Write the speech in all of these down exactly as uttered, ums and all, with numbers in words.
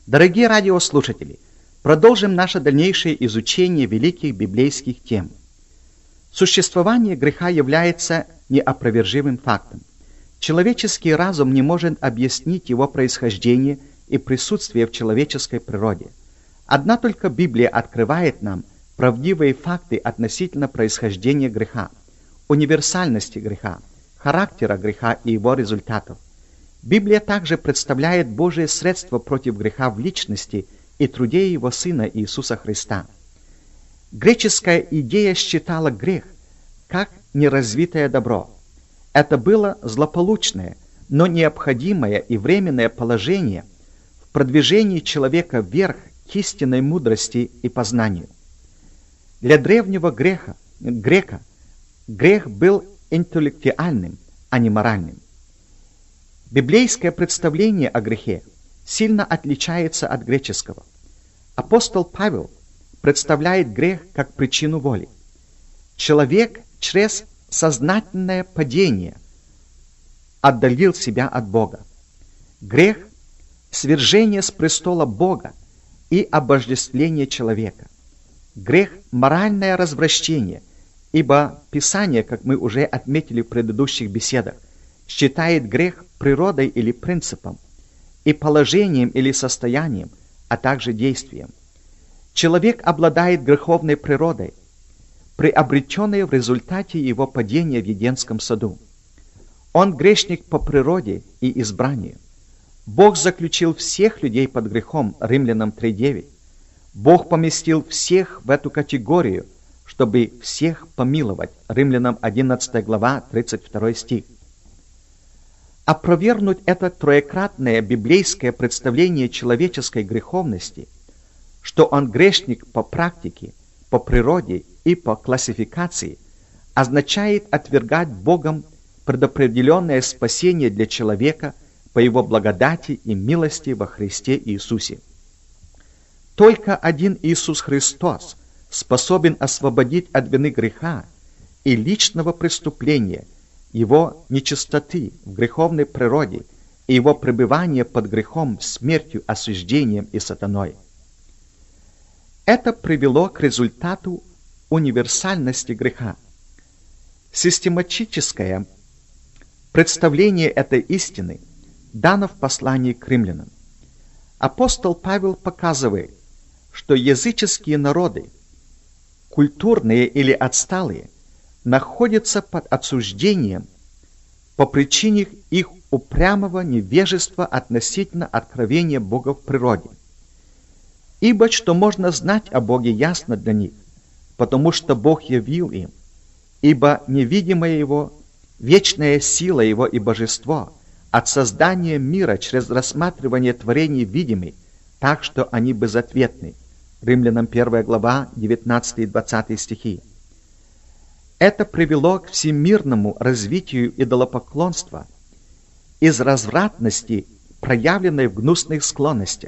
Дорогие радиослушатели, продолжим наше дальнейшее изучение великих библейских тем. Существование греха является неопровержимым фактом. Человеческий разум не может объяснить его происхождение и присутствие в человеческой природе. Одна только Библия открывает нам правдивые факты относительно происхождения греха, универсальности греха, характера греха и его результатов. Библия также представляет Божие средство против греха в личности и труде Его Сына Иисуса Христа. Греческая идея считала грех как неразвитое добро. Это было злополучное, но необходимое и временное положение в продвижении человека вверх к истинной мудрости и познанию. Для древнего греха, грека грех был интеллектуальным, а не моральным. Библейское представление о грехе сильно отличается от греческого. Апостол Павел представляет грех как причину воли. Человек через сознательное падение отдалил себя от Бога. Грех – свержение с престола Бога и обожествление человека. Грех – моральное развращение, ибо Писание, как мы уже отметили в предыдущих беседах, считает грех природой или принципом, и положением или состоянием, а также действием. Человек обладает греховной природой, приобретенной в результате его падения в Едемском саду. Он грешник по природе и избранию. Бог заключил всех людей под грехом, Римлянам три девять. Бог поместил всех в эту категорию, чтобы всех помиловать, Римлянам одиннадцатая глава, тридцать второй стих. Опровергнуть это троекратное библейское представление человеческой греховности, что он грешник по практике, по природе и по классификации, означает отвергать Богом предопределенное спасение для человека по Его благодати и милости во Христе Иисусе. Только один Иисус Христос способен освободить от вины греха и личного преступления, его нечистоты в греховной природе и его пребывание под грехом, смертью, осуждением и сатаной. Это привело к результату универсальности греха. Систематическое представление этой истины дано в послании к римлянам. Апостол Павел показывает, что языческие народы, культурные или отсталые, находятся под осуждением по причине их упрямого невежества относительно откровения Бога в природе. Ибо что можно знать о Боге ясно для них, потому что Бог явил им, ибо невидимая Его, вечная сила Его и божество от создания мира через рассматривание творений видимых, так что они безответны. Римлянам первая глава, девятнадцатый и двадцатый стихи. Это привело к всемирному развитию идолопоклонства из развратности, проявленной в гнусных склонностях.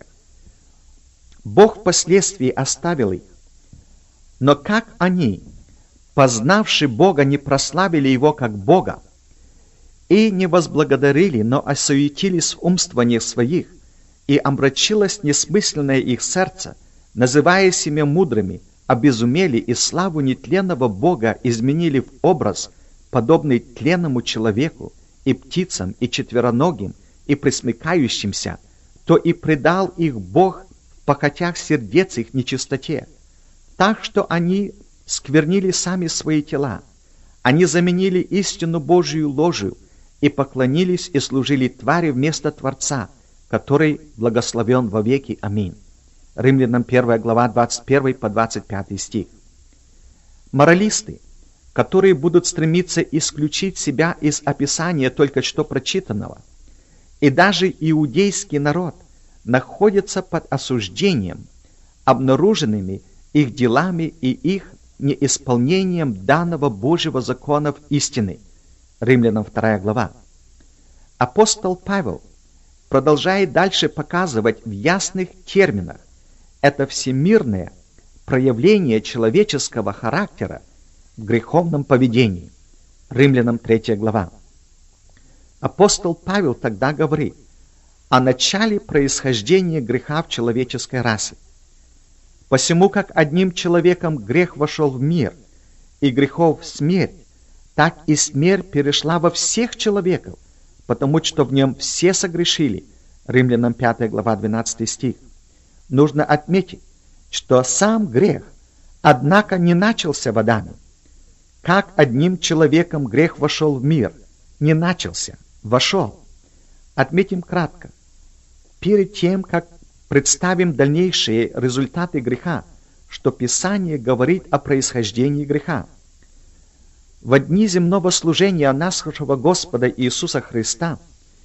Бог впоследствии оставил их, но как они, познавши Бога, не прославили Его как Бога и не возблагодарили, но осуетились в умствованиях своих, и омрачилось несмысленное их сердце, называя себя мудрыми, обезумели и славу нетленного Бога изменили в образ, подобный тленному человеку, и птицам, и четвероногим, и пресмыкающимся, то и предал их Бог в похотях сердец их нечистоте, так что они сквернили сами свои тела. Они заменили истину Божию ложью и поклонились и служили твари вместо Творца, который благословен вовеки. Аминь. Римлянам первая глава, двадцать первый по двадцать пятый стих. Моралисты, которые будут стремиться исключить себя из описания только что прочитанного, и даже иудейский народ находятся под осуждением, обнаруженными их делами и их неисполнением данного Божьего закона в истины. Римлянам вторая глава. Апостол Павел продолжает дальше показывать в ясных терминах это всемирное проявление человеческого характера в греховном поведении. Римлянам третья глава. Апостол Павел тогда говорит: о начале происхождения греха в человеческой расе. Посему, как одним человеком грех вошел в мир, и грехов смерть, так и смерть перешла во всех человеков, потому что в нем все согрешили. Римлянам пятая глава, двенадцатый стих. Нужно отметить, что сам грех, однако, не начался в Адаме. Как одним человеком грех вошел в мир, не начался, вошел. Отметим кратко. Перед тем, как представим дальнейшие результаты греха, что Писание говорит о происхождении греха. В дни земного служения нашего Господа Иисуса Христа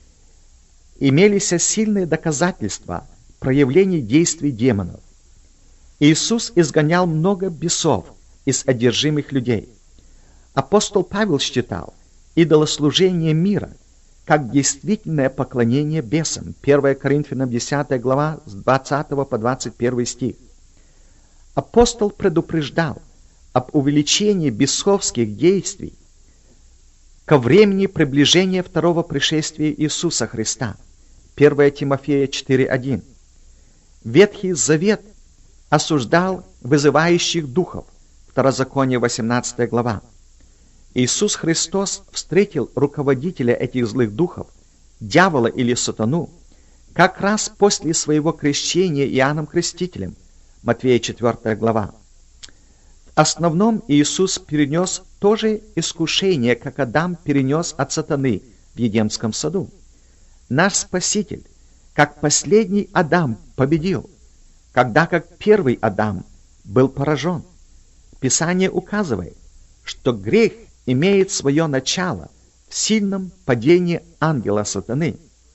имелись сильные доказательства проявлений действий демонов. Иисус изгонял много бесов из одержимых людей. Апостол Павел считал идолослужение мира как действительное поклонение бесам. первое Коринфянам десятая глава с двадцатого по двадцать первый стих. Апостол предупреждал об увеличении бесовских действий ко времени приближения второго пришествия Иисуса Христа. первое Тимофея четыре один. Ветхий Завет осуждал вызывающих духов. Второзаконие восемнадцатая глава. Иисус Христос встретил руководителя этих злых духов, дьявола или сатану, как раз после своего крещения Иоанном Крестителем. Матфея четвёртая глава. В основном Иисус перенес то же искушение, как Адам перенес от сатаны в Едемском саду. Наш Спаситель, как последний Адам, победил, когда как первый Адам был поражен. Писание указывает, что грех имеет свое начало в сильном падении ангела сатаны.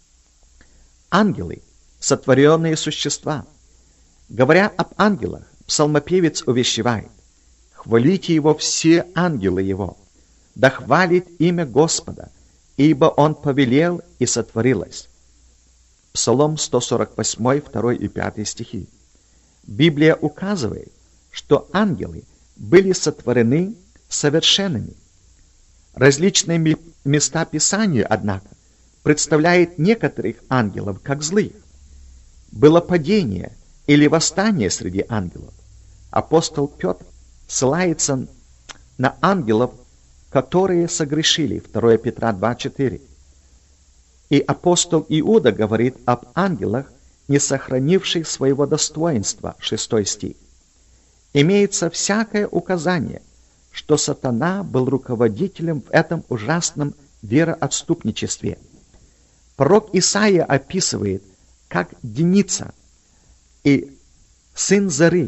Ангелы — сотворенные существа. Говоря об ангелах, псалмопевец увещевает: «Хвалите его все ангелы его, да хвалит имя Господа, ибо он повелел, и сотворилось». Псалом сто сорок восемь, второй и пятый стихи. Библия указывает, что ангелы были сотворены совершенными. Различные места Писания, однако, представляют некоторых ангелов как злых. Было падение или восстание среди ангелов. Апостол Петр ссылается на ангелов, которые согрешили. второе Петра два четыре. И апостол Иуда говорит об ангелах, не сохранивших своего достоинства. шестой стих. Имеется всякое указание, что сатана был руководителем в этом ужасном вероотступничестве. Пророк Исаия описывает, как Деница и сын Зары,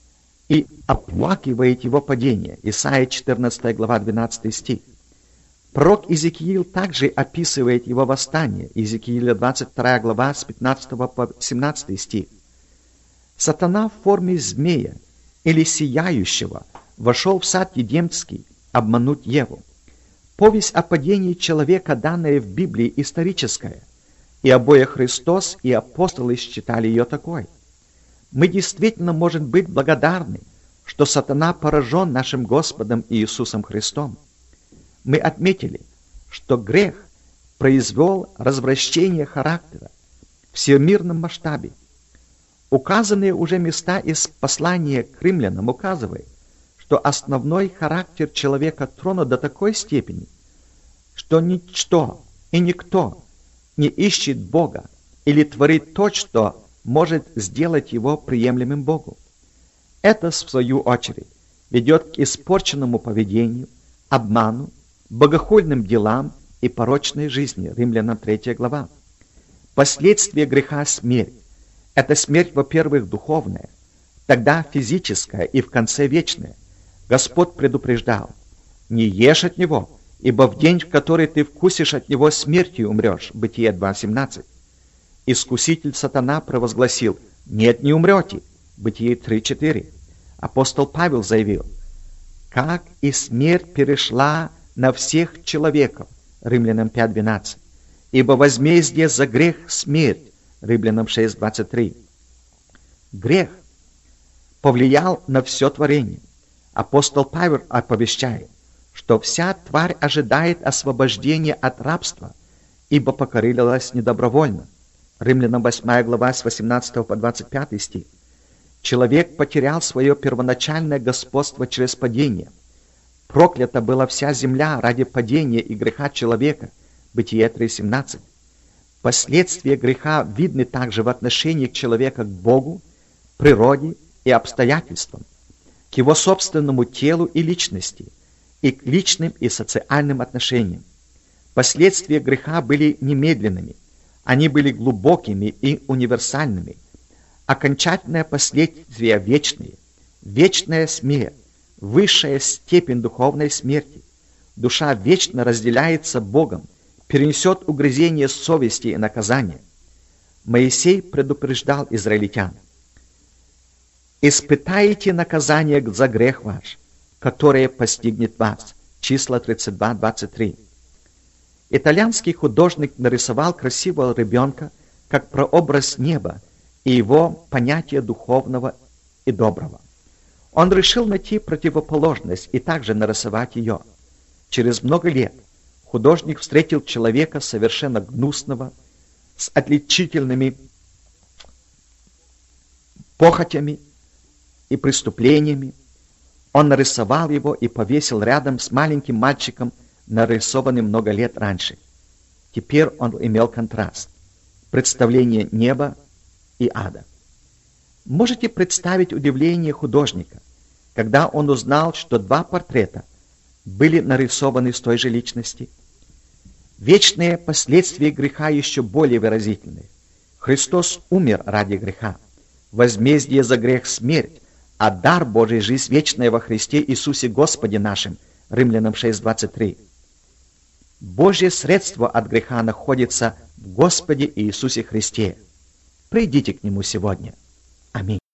и оплакивает его падение. Исаия четырнадцатая глава, двенадцатый стих. Пророк Иезекиил также описывает его восстание. Иезекииля двадцать вторая глава с пятнадцатого по семнадцатый стих. Сатана в форме змея или сияющего вошел в сад Едемский обмануть Еву. Повесть о падении человека, данная в Библии, историческая, и обоих Христос и апостолы считали ее такой. Мы действительно можем быть благодарны, что сатана поражен нашим Господом Иисусом Христом. Мы отметили, что грех произвел развращение характера в всемирном масштабе. Указанные уже места из послания к римлянам указывают, что основной характер человека тронут до такой степени, что ничто и никто не ищет Бога или творит то, что может сделать его приемлемым Богу. Это, в свою очередь, ведет к испорченному поведению, обману, богохульным делам и порочной жизни. Римлянам третья глава. Последствия греха — смерть. Это смерть, во-первых, духовная, тогда физическая и в конце вечная. Господь предупреждал: «Не ешь от него, ибо в день, в который ты вкусишь от него, смертью умрешь». Бытие два семнадцать. Искуситель сатана провозгласил: «Нет, не умрете». Бытие три четыре. Апостол Павел заявил: «Как и смерть перешла на всех человеков». Римлянам пять двенадцать. «Ибо возмездие за грех — смерть». Римлянам шесть двадцать три. Грех повлиял на все творение. Апостол Павел оповещает, что вся тварь ожидает освобождения от рабства, ибо покорилась недобровольно. Римлянам восьмая глава с восемнадцатого по двадцать пятый стих. Человек потерял свое первоначальное господство через падение. Проклята была вся земля ради падения и греха человека. Бытие три семнадцать. Последствия греха видны также в отношении человека к Богу, природе и обстоятельствам, к его собственному телу и личности, и к личным и социальным отношениям. Последствия греха были немедленными, они были глубокими и универсальными. Окончательное последствие вечные, вечная смерть, высшая степень духовной смерти. Душа вечно разделяется Богом, перенесет угрызение совести и наказания. Моисей предупреждал израильтян: «Испытаете наказание за грех ваш, которое постигнет вас». Числа тридцать два двадцать три. Итальянский художник нарисовал красивого ребенка как прообраз неба и его понятие духовного и доброго. Он решил найти противоположность и также нарисовать ее. Через много лет художник встретил человека совершенно гнусного, с отличительными похотями и преступлениями. Он нарисовал его и повесил рядом с маленьким мальчиком, нарисованным много лет раньше. Теперь он имел контраст — представление неба и ада. Можете представить удивление художника, когда он узнал, что два портрета были нарисованы с той же личности? Вечные последствия греха еще более выразительны. Христос умер ради греха. Возмездие за грех — смерть, а дар Божий — жизнь вечная во Христе Иисусе Господе нашим. Римлянам шесть двадцать три. Божье средство от греха находится в Господе Иисусе Христе. Придите к Нему сегодня.